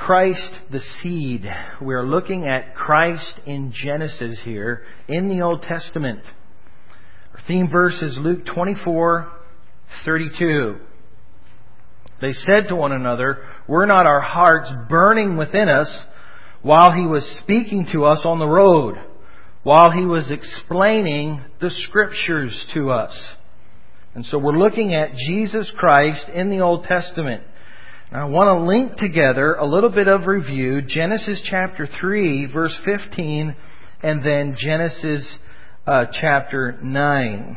Christ the seed. We are looking at Christ in Genesis here in the Old Testament. Our theme verse is Luke 24:32. They said to one another, "Were not our hearts burning within us while He was speaking to us on the road, while He was explaining the Scriptures to us?" And so we're looking at Jesus Christ in the Old Testament. Now I want to link together a little bit of review, Genesis chapter 3, verse 15, and then Genesis chapter 9.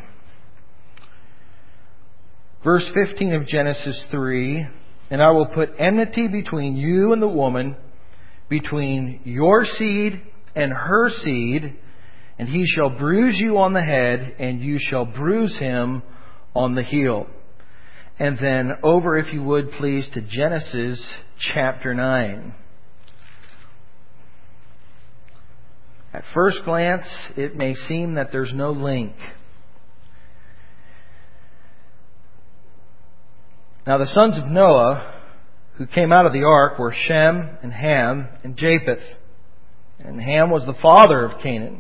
Verse 15 of Genesis 3, "And I will put enmity between you and the woman, between your seed and her seed, and he shall bruise you on the head, and you shall bruise him on the heel." And then over, if you would please, to Genesis chapter 9. At first glance, it may seem that there's no link. Now the sons of Noah who came out of the ark were Shem and Ham and Japheth. And Ham was the father of Canaan.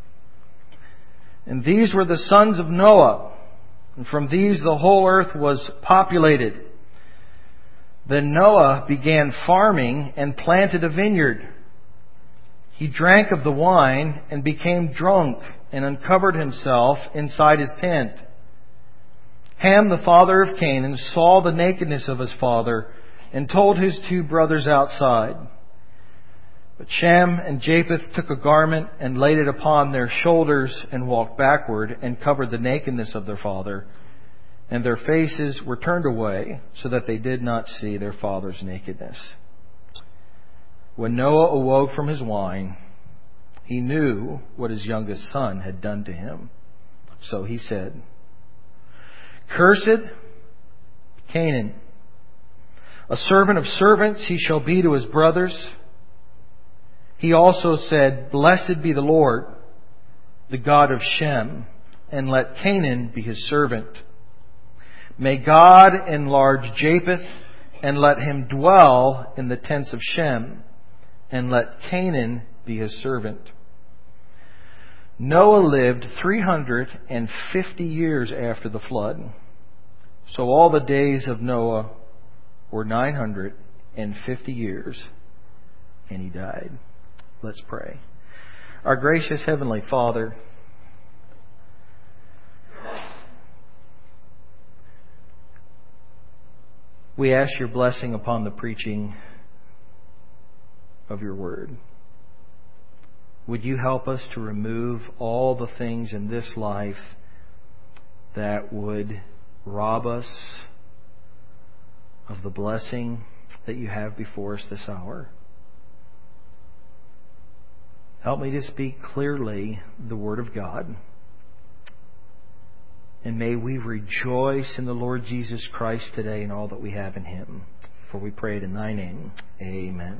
And these were the sons of Noah. And from these the whole earth was populated. Then Noah began farming and planted a vineyard. He drank of the wine and became drunk and uncovered himself inside his tent. Ham, the father of Canaan, saw the nakedness of his father and told his two brothers outside. But Shem and Japheth took a garment and laid it upon their shoulders and walked backward and covered the nakedness of their father. And their faces were turned away so that they did not see their father's nakedness. When Noah awoke from his wine, he knew what his youngest son had done to him. So he said, "Cursed Canaan, a servant of servants he shall be to his brothers." He also said, "Blessed be the Lord, the God of Shem, and let Canaan be his servant. May God enlarge Japheth, and let him dwell in the tents of Shem, and let Canaan be his servant." Noah lived 350 years after the flood. So all the days of Noah were 950 years, and he died. Let's pray. Our gracious Heavenly Father, we ask your blessing upon the preaching of your word. Would you help us to remove all the things in this life that would rob us of the blessing that you have before us this hour? Help me to speak clearly the Word of God. And may we rejoice in the Lord Jesus Christ today and all that we have in Him. For we pray it in Thy name. Amen.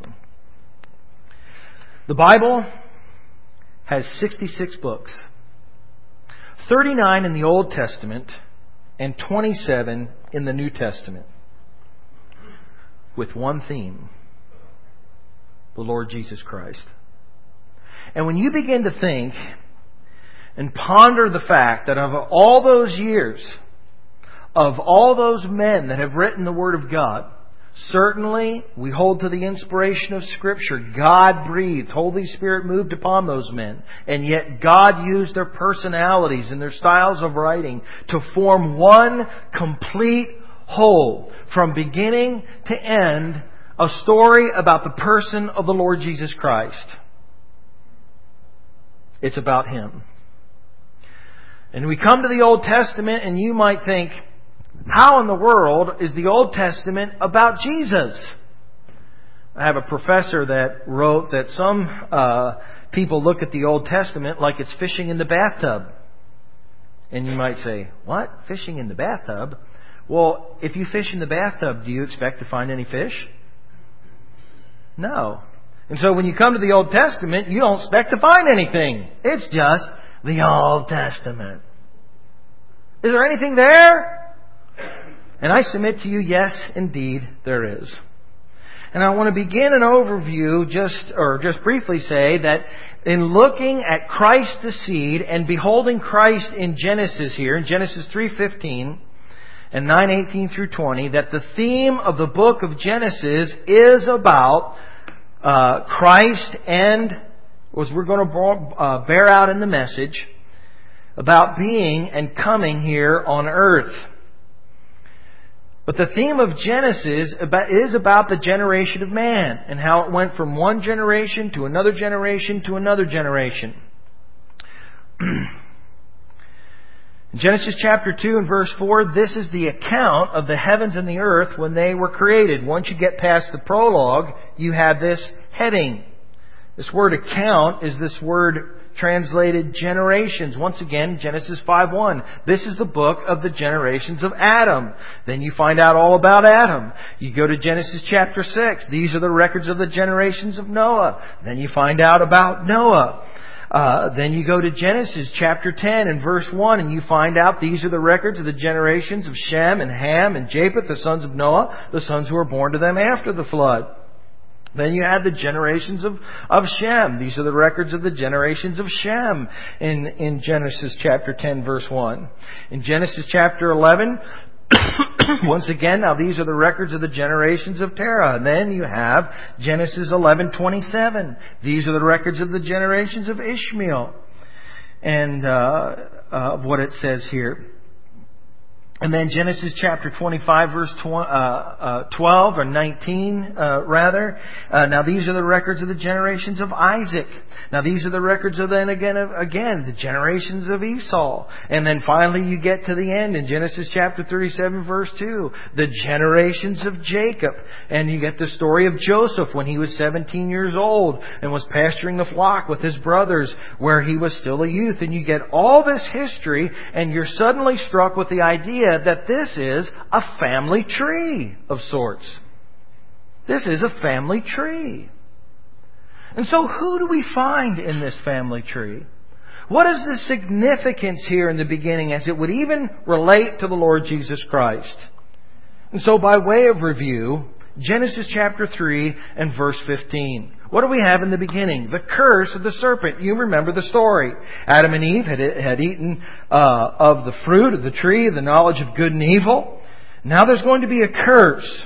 The Bible has 66 books. 39 in the Old Testament and 27 in the New Testament. With one theme: the Lord Jesus Christ. And when you begin to think and ponder the fact that of all those years, of all those men that have written the Word of God, certainly we hold to the inspiration of Scripture. God breathed. Holy Spirit moved upon those men. And yet God used their personalities and their styles of writing to form one complete whole. From beginning to end, a story about the person of the Lord Jesus Christ. It's about Him. And we come to the Old Testament and you might think, how in the world is the Old Testament about Jesus? I have a professor that wrote that some people look at the Old Testament like it's fishing in the bathtub. And you might say, what? Fishing in the bathtub? Well, if you fish in the bathtub, do you expect to find any fish? No. And so when you come to the Old Testament, you don't expect to find anything. It's just the Old Testament. Is there anything there? And I submit to you, yes, indeed, there is. And I want to begin an overview just briefly say that in looking at Christ the seed and beholding Christ in Genesis here, in Genesis 3:15 and 9:18 through 20, that the theme of the book of Genesis is about Christ and, as we're going to bear out in the message, about being and coming here on earth. But the theme of Genesis is about the generation of man and how it went from one generation to another generation to another generation. In Genesis chapter 2 and verse 4, this is the account of the heavens and the earth when they were created. Once you get past the prologue, you have this heading. This word account is this word translated generations. Once again, Genesis 5:1. This is the book of the generations of Adam. Then you find out all about Adam. You go to Genesis chapter 6. These are the records of the generations of Noah. Then you find out about Noah. Then you go to Genesis chapter 10 and verse 1 and you find out these are the records of the generations of Shem and Ham and Japheth, the sons of Noah, the sons who were born to them after the flood. Then you have the generations of Shem. These are the records of the generations of Shem in Genesis chapter 10 verse 1. In Genesis chapter 11, once again, now these are the records of the generations of Terah. And then you have Genesis 11:27. These are the records of the generations of Ishmael. And what it says here. And then Genesis chapter 25 verse 12 or 19 rather. Now these are the records of the generations of Isaac. Now these are the records of then again the generations of Esau. And then finally you get to the end in Genesis chapter 37 verse 2. The generations of Jacob. And you get the story of Joseph when he was 17 years old and was pasturing the flock with his brothers where he was still a youth. And you get all this history and you're suddenly struck with the idea that this is a family tree of sorts. This is a family tree. And so who do we find in this family tree? What is the significance here in the beginning as it would even relate to the Lord Jesus Christ? And so by way of review, Genesis chapter 3 and verse 15. What do we have in the beginning? The curse of the serpent. You remember the story. Adam and Eve had eaten of the fruit of the tree, the knowledge of good and evil. Now there's going to be a curse.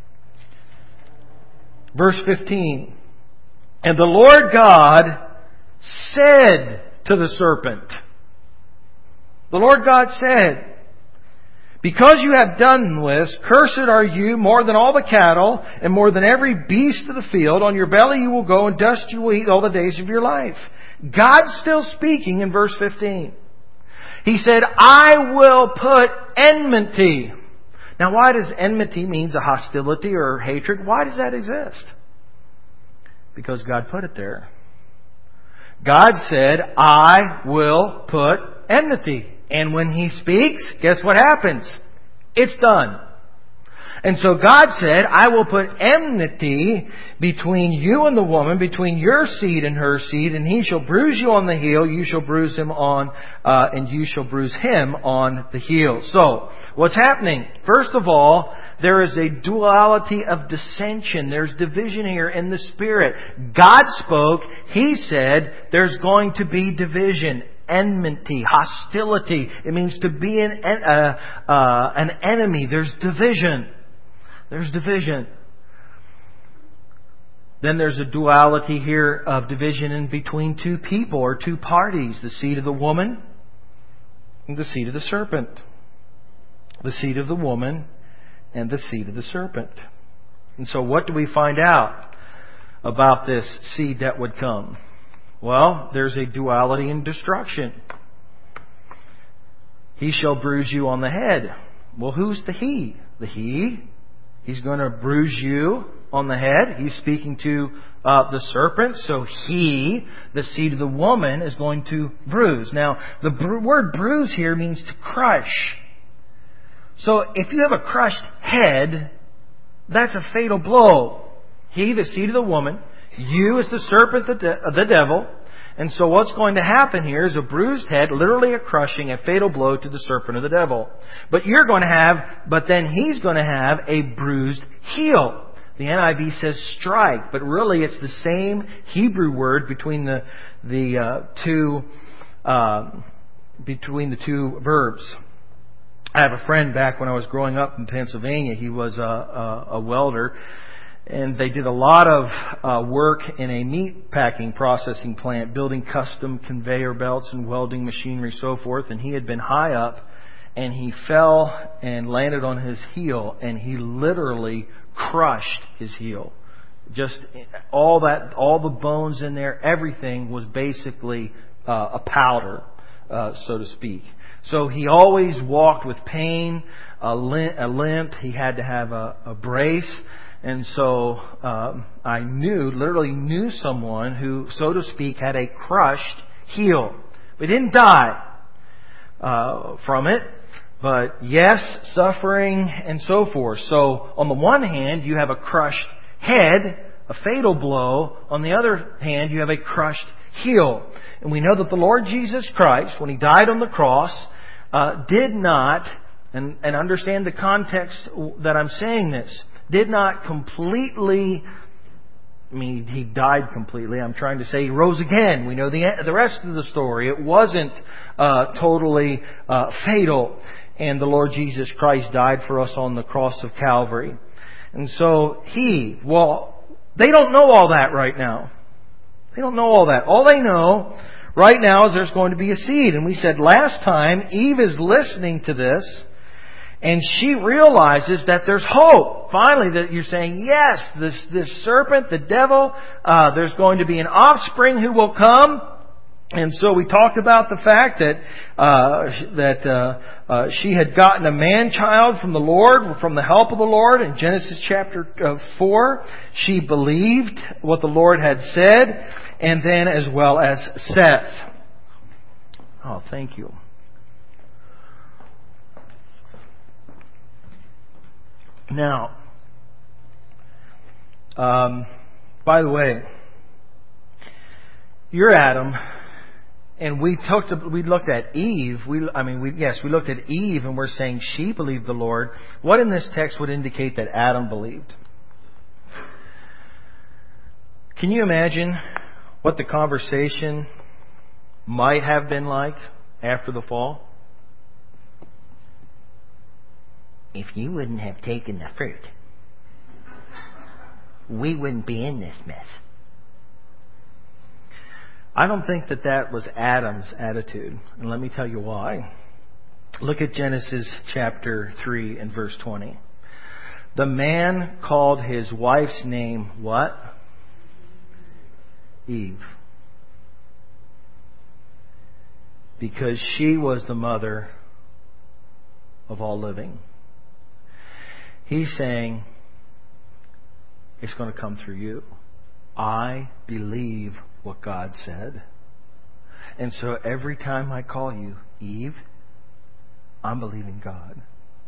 Verse 15. And the Lord God said to the serpent. The Lord God said, because you have done this, cursed are you more than all the cattle and more than every beast of the field. On your belly you will go and dust you will eat all the days of your life. God's still speaking in verse 15. He said, I will put enmity. Now why does enmity means a hostility or hatred? Why does that exist? Because God put it there. God said, I will put enmity. And when He speaks, guess what happens? It's done. And so God said, I will put enmity between you and the woman, between your seed and her seed, and he shall bruise you on the heel, you shall bruise him on, and you shall bruise him on the heel. So, what's happening? First of all, there is a duality of dissension. There's division here in the Spirit. God spoke. He said, there's going to be division. Enmity, hostility. It means to be an enemy. There's division. There's division. Then there's a duality here of division in between two people or two parties. The seed of the woman and the seed of the serpent. The seed of the woman and the seed of the serpent. And so what do we find out about this seed that would come? Well, there's a duality in destruction. He shall bruise you on the head. Well, who's the he? The he. He's going to bruise you on the head. He's speaking to the serpent. So he, the seed of the woman, is going to bruise. Now, the word bruise here means to crush. So if you have a crushed head, that's a fatal blow. He, the seed of the woman. You is the serpent, the devil. And so what's going to happen here is a bruised head, literally a crushing, a fatal blow to the serpent or the devil. But then he's going to have a bruised heel. The NIV says strike, but really it's the same Hebrew word between the two verbs. I have a friend back when I was growing up in Pennsylvania. He was a welder, and they did a lot of work in a meat packing processing plant, building custom conveyor belts and welding machinery, so forth. And he had been high up, and he fell and landed on his heel, and he literally crushed his heel. Just all the bones in there, everything was basically a powder, so to speak. So he always walked with pain, a limp. He had to have a brace. And so I literally knew someone who, so to speak, had a crushed heel. But he didn't die from it. But yes, suffering and so forth. So on the one hand, you have a crushed head, a fatal blow. On the other hand, you have a crushed heel. And we know that the Lord Jesus Christ, when He died on the cross, did not, and understand the context that I'm saying this, did not completely, He died completely. I'm trying to say He rose again. We know the rest of the story. It wasn't totally fatal. And the Lord Jesus Christ died for us on the cross of Calvary. And so they don't know all that right now. They don't know all that. All they know right now is there's going to be a seed. And we said last time, Eve is listening to this, and she realizes that there's hope. Finally, that you're saying, yes, this serpent, the devil, there's going to be an offspring who will come. And so we talked about the fact that she had gotten a man-child from the Lord, from the help of the Lord. In Genesis chapter 4, she believed what the Lord had said, and then as well as Seth. Oh, thank you. Now, by the way, you're Adam. And we looked at Eve. We looked at Eve, and we're saying she believed the Lord. What in this text would indicate that Adam believed? Can you imagine what the conversation might have been like after the fall? If you wouldn't have taken the fruit, we wouldn't be in this mess. I don't think that was Adam's attitude. And let me tell you why. Look at Genesis chapter 3 and verse 20. The man called his wife's name what? Eve. Because she was the mother of all living. He's saying, it's going to come through you. I believe what God said. And so every time I call you Eve, I'm believing God.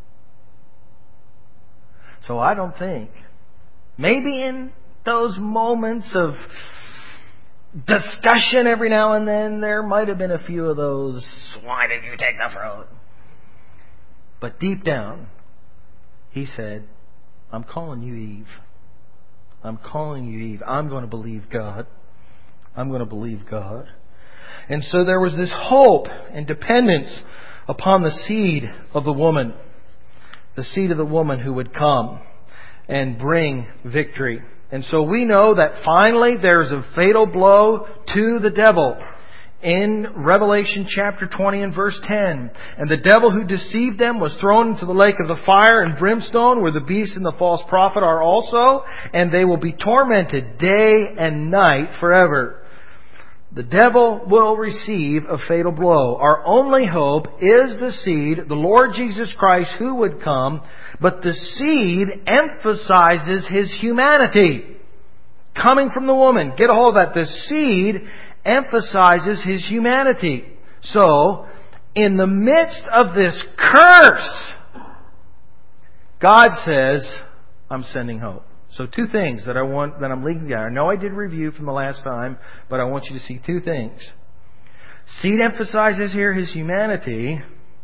So I don't think, maybe in those moments of discussion every now and then, there might have been a few of those, why did you take the fruit? But deep down, he said, I'm calling you Eve. I'm calling you Eve. I'm going to believe God. I'm going to believe God. And so there was this hope and dependence upon the seed of the woman. The seed of the woman who would come and bring victory. And so we know that finally there's a fatal blow to the devil. In Revelation chapter 20 and verse 10. And the devil who deceived them was thrown into the lake of the fire and brimstone, where the beast and the false prophet are also, and they will be tormented day and night forever. The devil will receive a fatal blow. Our only hope is the seed, the Lord Jesus Christ, who would come, but the seed emphasizes His humanity. Coming from the woman. Get a hold of that. The seed emphasizes His humanity. So, in the midst of this curse, God says, I'm sending hope. So two things that I'm leaving down. I know I did review from the last time, but I want you to see two things. Seed emphasizes here His humanity.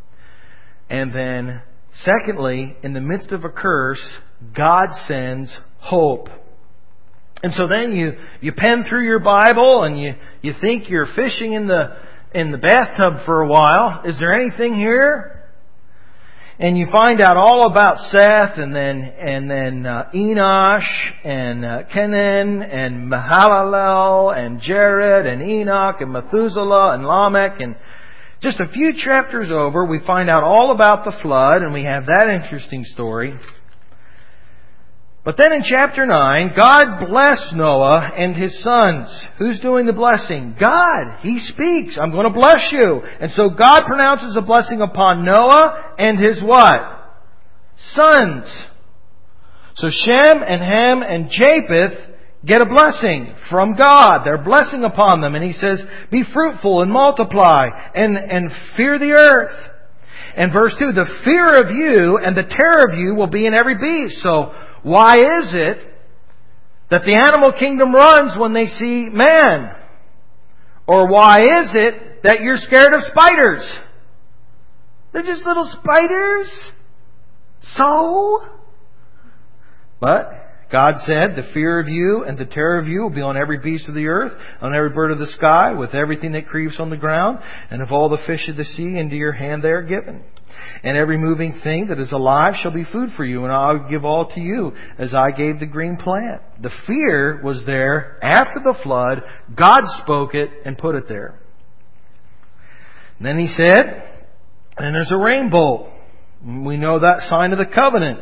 And then, secondly, in the midst of a curse, God sends hope. And so then you pen through your Bible and you think you're fishing in the bathtub for a while. Is there anything here? And you find out all about Seth and then Enosh and Kenan and Mahalalel and Jared and Enoch and Methuselah and Lamech, and just a few chapters over we find out all about the flood, and we have that interesting story. But then in chapter 9, God blessed Noah and his sons. Who's doing the blessing? God. He speaks. I'm going to bless you. And so God pronounces a blessing upon Noah and his what? Sons. So Shem and Ham and Japheth get a blessing from God. They're blessing upon them. And He says, be fruitful and multiply and fear the earth. And verse 2, the fear of you and the terror of you will be in every beast. So why is it that the animal kingdom runs when they see man? Or why is it that you're scared of spiders? They're just little spiders. So? But God said, the fear of you and the terror of you will be on every beast of the earth, on every bird of the sky, with everything that creeps on the ground, and of all the fish of the sea into your hand they are given. And every moving thing that is alive shall be food for you, and I will give all to you, as I gave the green plant. The fear was there after the flood. God spoke it and put it there. And then He said, and there's a rainbow. We know that sign of the covenant.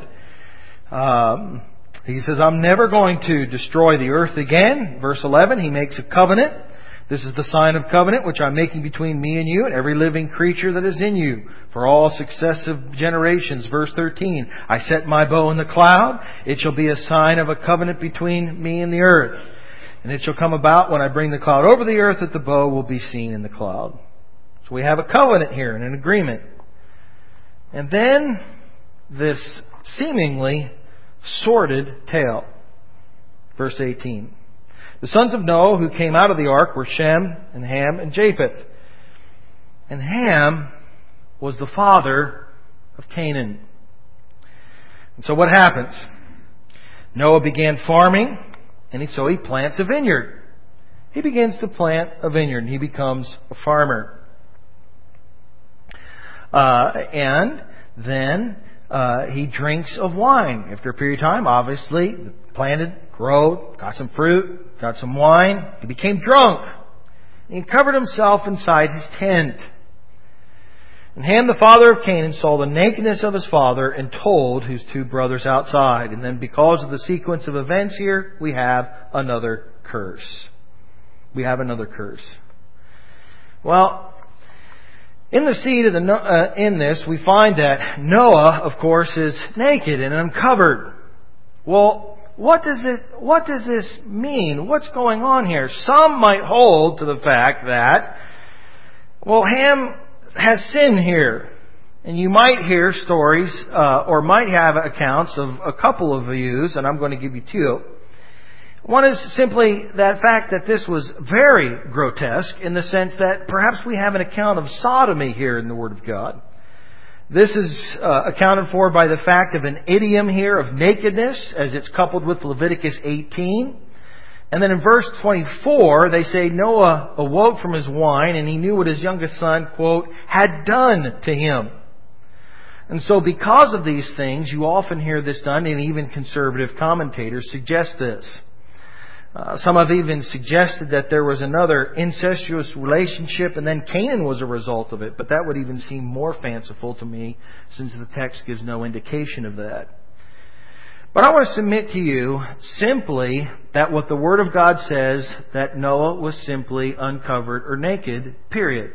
He says, I'm never going to destroy the earth again. Verse 11, He makes a covenant. This is the sign of covenant which I'm making between me and you and every living creature that is in you for all successive generations. Verse 13, I set my bow in the cloud. It shall be a sign of a covenant between me and the earth. And it shall come about when I bring the cloud over the earth that the bow will be seen in the cloud. So we have a covenant here and an agreement. And then this seemingly sordid tale. Verse 18. The sons of Noah who came out of the ark were Shem and Ham and Japheth. And Ham was the father of Canaan. And so what happens? Noah began farming, and so he plants a vineyard. He begins to plant a vineyard, and he becomes a farmer. And then he drinks of wine. After a period of time, obviously, planted, grew, got some fruit, got some wine. He became drunk. He covered himself inside his tent. And Ham, the father of Canaan, saw the nakedness of his father and told his two brothers outside. And then because of the sequence of events here, we have another curse. We have another curse. Well, in the seed of in this, we find that Noah, of course, is naked and uncovered. Well, what does this mean? What's going on here? Some might hold to the fact that, well, Ham has sin here. And you might hear stories, or might have accounts of a couple of views, and I'm going to give you two. One is simply that fact that this was very grotesque in the sense that perhaps we have an account of sodomy here in the Word of God. This is accounted for by the fact of an idiom here of nakedness as it's coupled with Leviticus 18. And then in verse 24, they say Noah awoke from his wine and he knew what his youngest son, quote, had done to him. And so because of these things, you often hear this done, and even conservative commentators suggest this. Some have even suggested that there was another incestuous relationship and then Canaan was a result of it. But that would even seem more fanciful to me since the text gives no indication of that. But I want to submit to you simply that what the Word of God says, that Noah was simply uncovered or naked, period.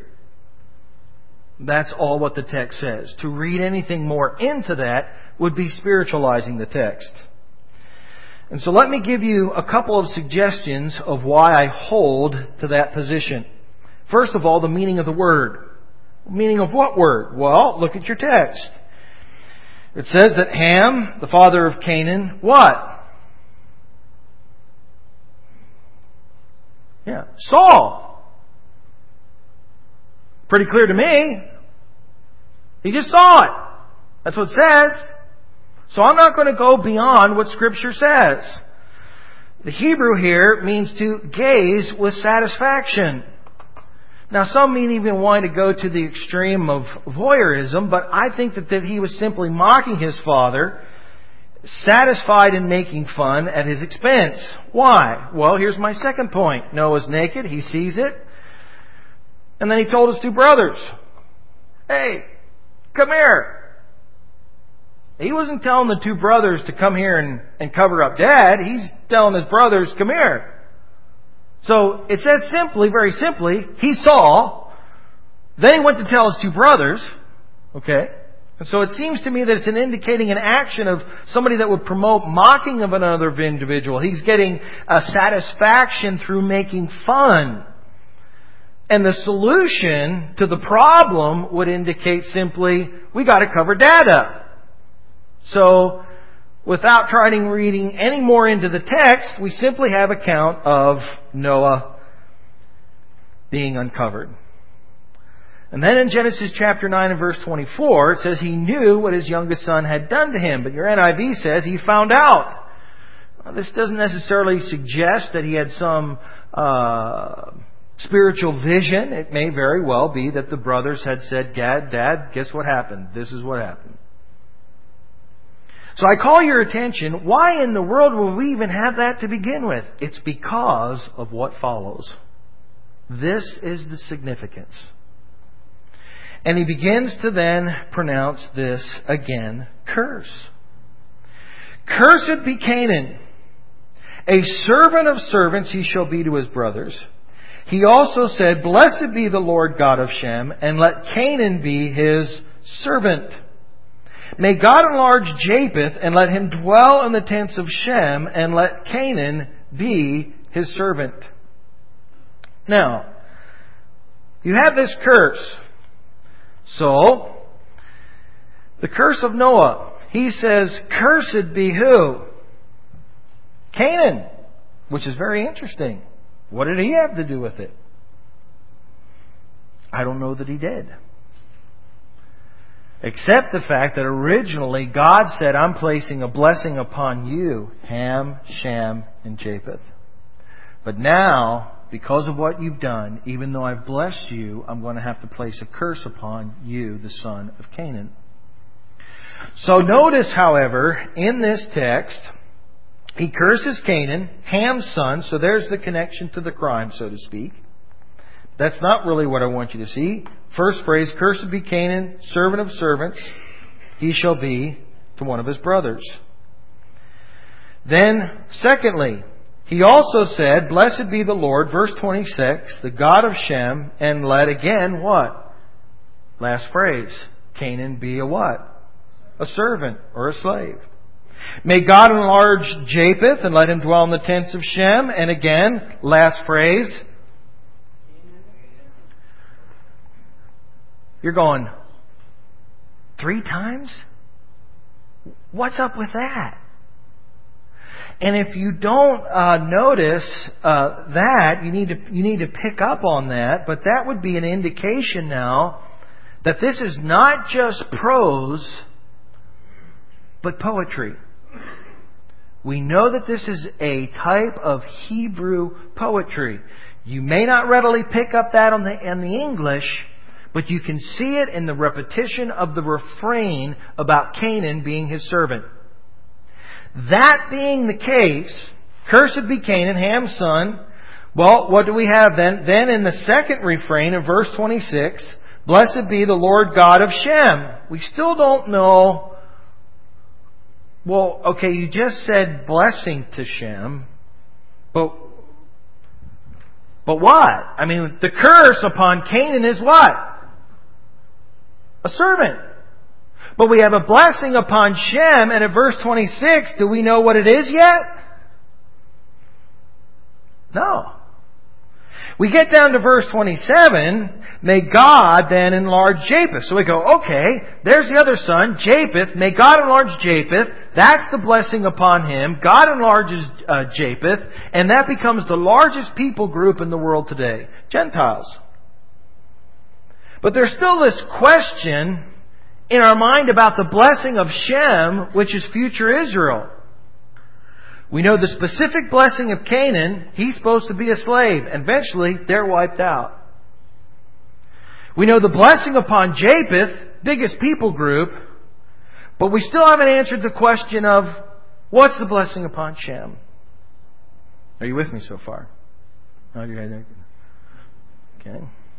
That's all what the text says. To read anything more into that would be spiritualizing the text. And so let me give you a couple of suggestions of why I hold to that position. First of all, the meaning of the word. Meaning of what word? Well, look at your text. It says that Ham, the father of Canaan, what? Yeah, saw. Pretty clear to me. He just saw it. That's what it says. So I'm not going to go beyond what Scripture says. The Hebrew here means to gaze with satisfaction. Now, some may even want to go to the extreme of voyeurism, but I think that he was simply mocking his father, satisfied in making fun at his expense. Why? Well, here's my second point. Noah's naked. He sees it. And then he told his two brothers, "Hey, come here." He wasn't telling the two brothers to come here and cover up Dad. He's telling his brothers, "Come here." So it says simply, very simply, he saw. Then he went to tell his two brothers. Okay? And so it seems to me that it's indicating an action of somebody that would promote mocking of another individual. He's getting a satisfaction through making fun. And the solution to the problem would indicate simply, we got to cover Dad up. So, without trying reading any more into the text, we simply have account of Noah being uncovered. And then in Genesis chapter 9 and verse 24, it says he knew what his youngest son had done to him. But your NIV says he found out. Now, this doesn't necessarily suggest that he had some spiritual vision. It may very well be that the brothers had said, Dad, guess what happened? This is what happened. So I call your attention, why in the world will we even have that to begin with? It's because of what follows. This is the significance. And he begins to then pronounce this again, curse. Cursed be Canaan. A servant of servants he shall be to his brothers. He also said, Blessed be the Lord God of Shem, and let Canaan be his servant. May God enlarge Japheth, and let him dwell in the tents of Shem, and let Canaan be his servant. Now, you have this curse. So, the curse of Noah. He says, Cursed be who? Canaan. Which is very interesting. What did he have to do with it? I don't know that he did. Except the fact that originally God said, I'm placing a blessing upon you, Ham, Shem, and Japheth. But now, because of what you've done, even though I've blessed you, I'm going to have to place a curse upon you, the son of Canaan. So notice, however, in this text, he curses Canaan, Ham's son, so there's the connection to the crime, so to speak. That's not really what I want you to see. First phrase, Cursed be Canaan, servant of servants, he shall be to one of his brothers. Then, secondly, he also said, Blessed be the Lord, verse 26, the God of Shem, and let again what? Last phrase, Canaan be a what? A servant or a slave. May God enlarge Japheth and let him dwell in the tents of Shem. And again, last phrase. You're going, 3 times? What's up with that? And if you don't notice that, you need to pick up on that. But that would be an indication now that this is not just prose, but poetry. We know that this is a type of Hebrew poetry. You may not readily pick up that in the English, but you can see it in the repetition of the refrain about Canaan being his servant. That being the case, Cursed be Canaan, Ham's son. Well, what do we have then? Then in the second refrain of verse 26, Blessed be the Lord God of Shem. We still don't know. Well, okay, you just said blessing to Shem, but what? I mean, the curse upon Canaan is what? A servant. But we have a blessing upon Shem, and at verse 26, do we know what it is yet? No. We get down to verse 27, may God then enlarge Japheth. So we go, okay, there's the other son, Japheth. May God enlarge Japheth. That's the blessing upon him. God enlarges Japheth, and that becomes the largest people group in the world today, Gentiles. But there's still this question in our mind about the blessing of Shem, which is future Israel. We know the specific blessing of Canaan, he's supposed to be a slave. And eventually, they're wiped out. We know the blessing upon Japheth, biggest people group, but we still haven't answered the question of, what's the blessing upon Shem? Are you with me so far? Okay.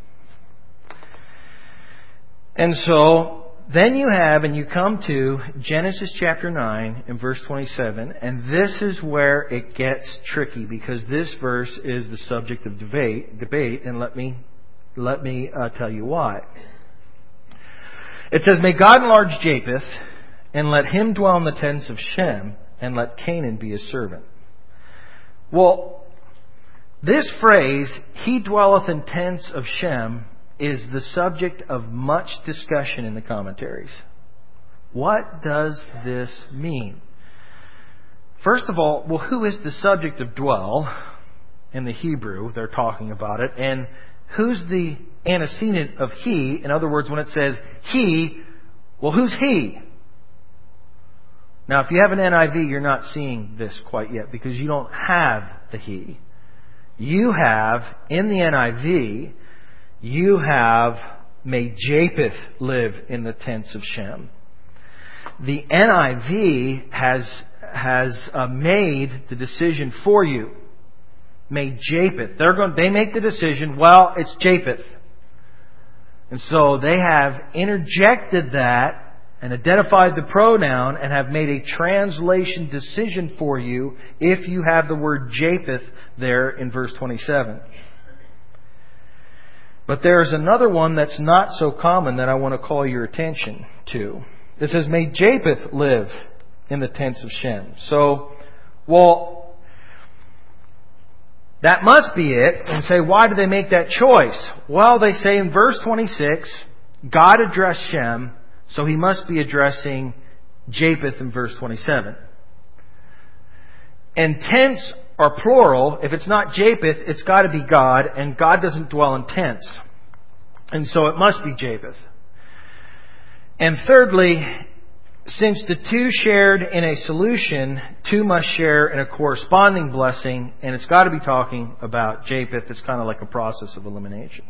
And so, then you have, and you come to Genesis chapter 9 and verse 27, and this is where it gets tricky, because this verse is the subject of debate, and let me tell you why. It says, "May God enlarge Japheth, and let him dwell in the tents of Shem, and let Canaan be his servant." Well, this phrase, "He dwelleth in tents of Shem," is the subject of much discussion in the commentaries. What does this mean? First of all, well, who is the subject of dwell in the Hebrew? They're talking about it. And who's the antecedent of he? In other words, when it says he, well, who's he? Now, if you have an NIV, you're not seeing this quite yet because you don't have the he. You have, in the NIV, you have, "May Japheth live in the tents of Shem." The NIV has made the decision for you. May Japheth. They make the decision, well, it's Japheth. And so they have interjected that and identified the pronoun and have made a translation decision for you if you have the word Japheth there in verse 27. But there's another one that's not so common that I want to call your attention to. It says, "May Japheth live in the tents of Shem." So, well, that must be it. And say, why do they make that choice? Well, they say in verse 26, God addressed Shem, so he must be addressing Japheth in verse 27. And tents are plural. If it's not Japheth, it's got to be God, and God doesn't dwell in tents. And so it must be Japheth. And thirdly, since the two shared in a solution, two must share in a corresponding blessing, and it's got to be talking about Japheth. It's kind of like a process of elimination.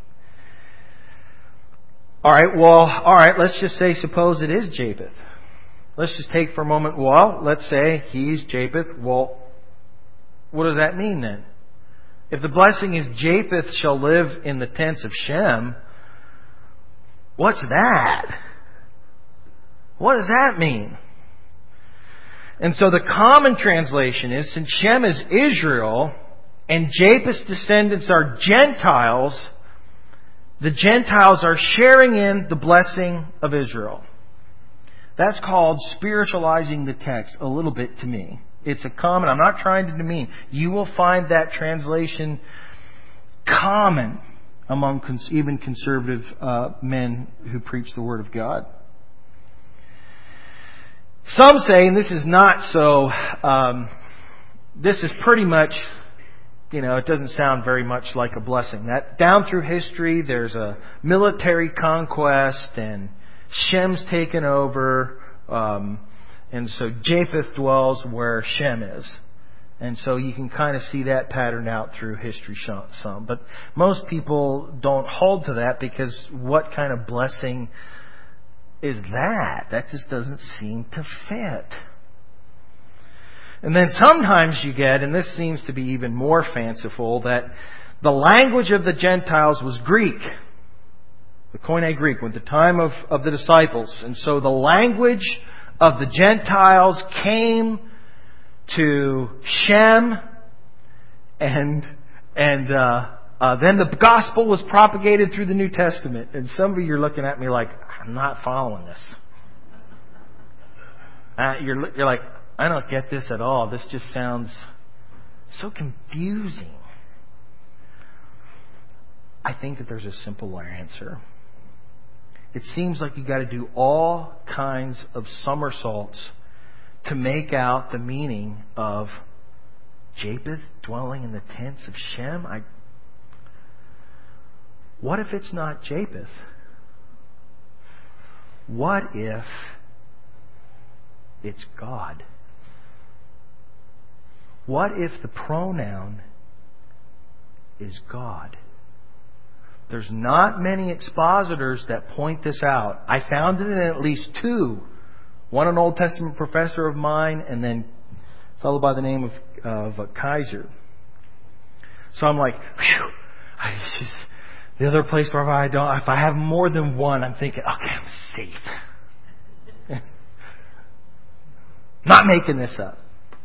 Alright, let's just say, suppose it is Japheth. Let's just take for a moment, well, let's say he's Japheth. Well, what does that mean then? If the blessing is Japheth shall live in the tents of Shem, what's that? What does that mean? And so the common translation is, since Shem is Israel and Japheth's descendants are Gentiles, the Gentiles are sharing in the blessing of Israel. That's called spiritualizing the text a little bit to me. It's a common, I'm not trying to demean. You will find that translation common among even conservative men who preach the Word of God. Some say, and this is not so, this is pretty much, it doesn't sound very much like a blessing. That down through history, there's a military conquest and Shem's taken over, and so Japheth dwells where Shem is. And so you can kind of see that pattern out through history some. But most people don't hold to that, because what kind of blessing is that? That just doesn't seem to fit. And then sometimes you get, and this seems to be even more fanciful, that the language of the Gentiles was Greek. The Koine Greek, with the time of the disciples. And so the language of the Gentiles came to Shem, and then the gospel was propagated through the New Testament. And some of you are looking at me like, I'm not following this. You're like, I don't get this at all. This just sounds so confusing. I think that there's a simpler answer. It seems like you got to do all kinds of somersaults to make out the meaning of Japheth dwelling in the tents of Shem. What if it's not Japheth? what if it's God? What if the pronoun is God? There's not many expositors that point this out. I found it in at least two. One, an Old Testament professor of mine, and then a fellow by the name of Kaiser. So I'm like, phew, the other place where if I have more than one, I'm thinking, okay, I'm safe. Not making this up.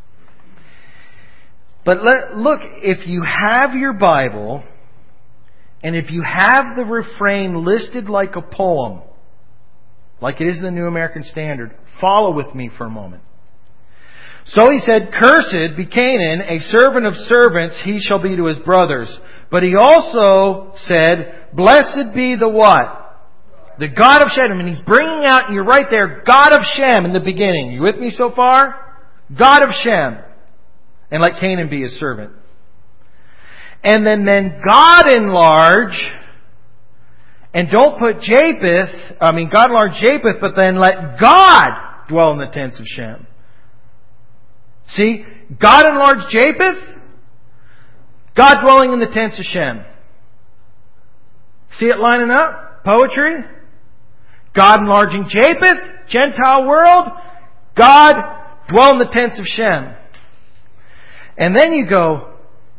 But look, if you have your Bible, and if you have the refrain listed like a poem, like it is in the New American Standard, follow with me for a moment. So he said, "Cursed be Canaan, a servant of servants he shall be to his brothers." But he also said, "Blessed be the what? The God of Shem." And he's bringing out, and you're right there, God of Shem in the beginning. You with me so far? God of Shem. And let Canaan be his servant. And then God enlarge, and don't put God enlarge Japheth, but then let God dwell in the tents of Shem. See? God enlarged Japheth, God dwelling in the tents of Shem. See it lining up? Poetry. God enlarging Japheth, Gentile world. God dwell in the tents of Shem. And then you go,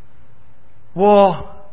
well,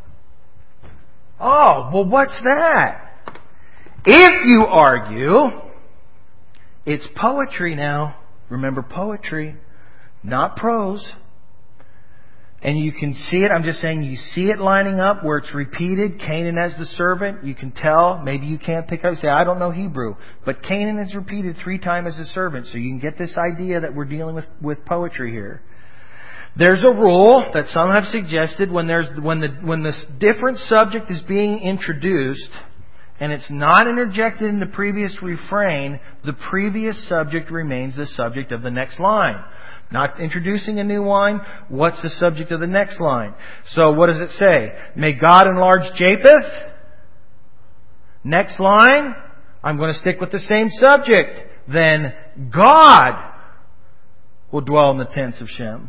what's that? If you argue, it's poetry now. Remember, poetry, not prose. And you can see it. I'm just saying, you see it lining up where it's repeated. Canaan as the servant. You can tell. Maybe you can't pick up and say, I don't know Hebrew. But Canaan is repeated 3 times as a servant. So you can get this idea that we're dealing with poetry here. There's a rule that some have suggested when this different subject is being introduced and it's not interjected in the previous refrain, the previous subject remains the subject of the next line. Not introducing a new line, what's the subject of the next line? So what does it say? May God enlarge Japheth. Next line, I'm going to stick with the same subject. Then God will dwell in the tents of Shem.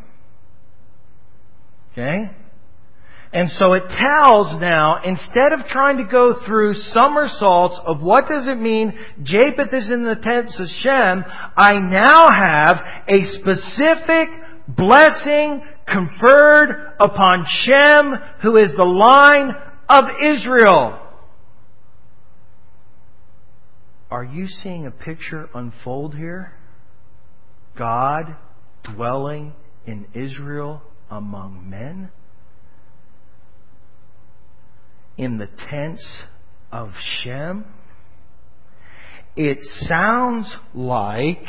Okay? And so it tells now, instead of trying to go through somersaults of what does it mean Japheth is in the tents of Shem, I now have a specific blessing conferred upon Shem, who is the line of Israel. Are you seeing a picture unfold here? God dwelling in Israel among men? In the tents of Shem? It sounds like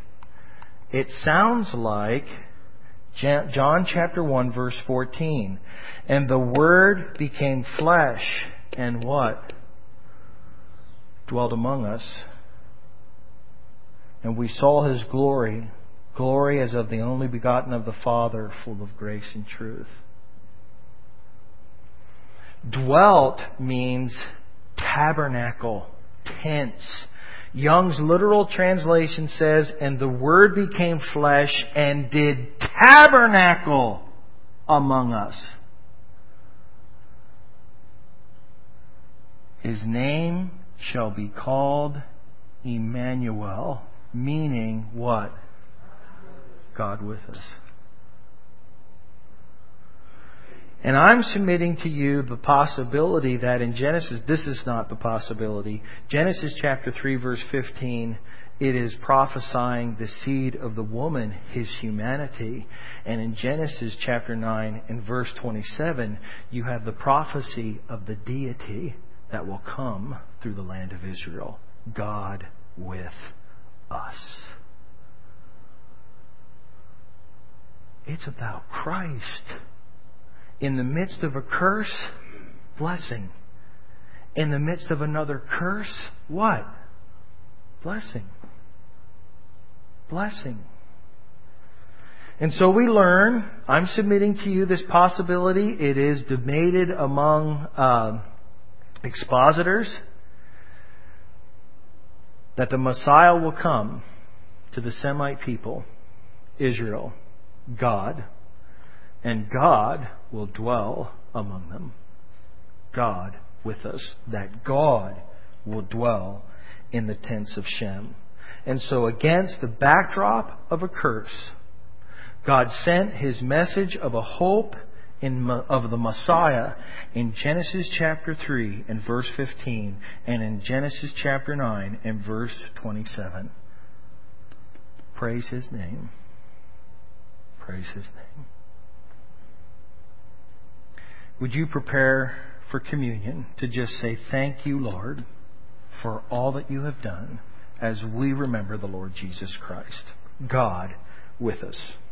John chapter 1 verse 14. And the Word became flesh and what? Dwelt among us. And we saw His glory. Glory as of the only begotten of the Father, full of grace and truth. Dwelt means tabernacle, tents. Young's literal translation says, and the Word became flesh and did tabernacle among us. His name shall be called Emmanuel, meaning what? God with us. And I'm submitting to you the possibility that in Genesis, this is not the possibility. Genesis chapter 3 verse 15, it is prophesying the seed of the woman, his humanity. And in Genesis chapter 9 and verse 27, you have the prophecy of the deity that will come through the land of Israel. God with us. It's about Christ. In the midst of a curse, blessing. In the midst of another curse, what? Blessing. Blessing. And so we learn, I'm submitting to you this possibility. It is debated among expositors. that the Messiah will come to the Semite people, Israel, God, and God will dwell among them. God with us. That God will dwell in the tents of Shem. And so against the backdrop of a curse, God sent His message of a hope of the Messiah in Genesis chapter 3 and verse 15, and in Genesis chapter 9 and verse 27. Praise His name. Praise His name. Would you prepare for communion to just say, thank you, Lord, for all that you have done as we remember the Lord Jesus Christ, God with us.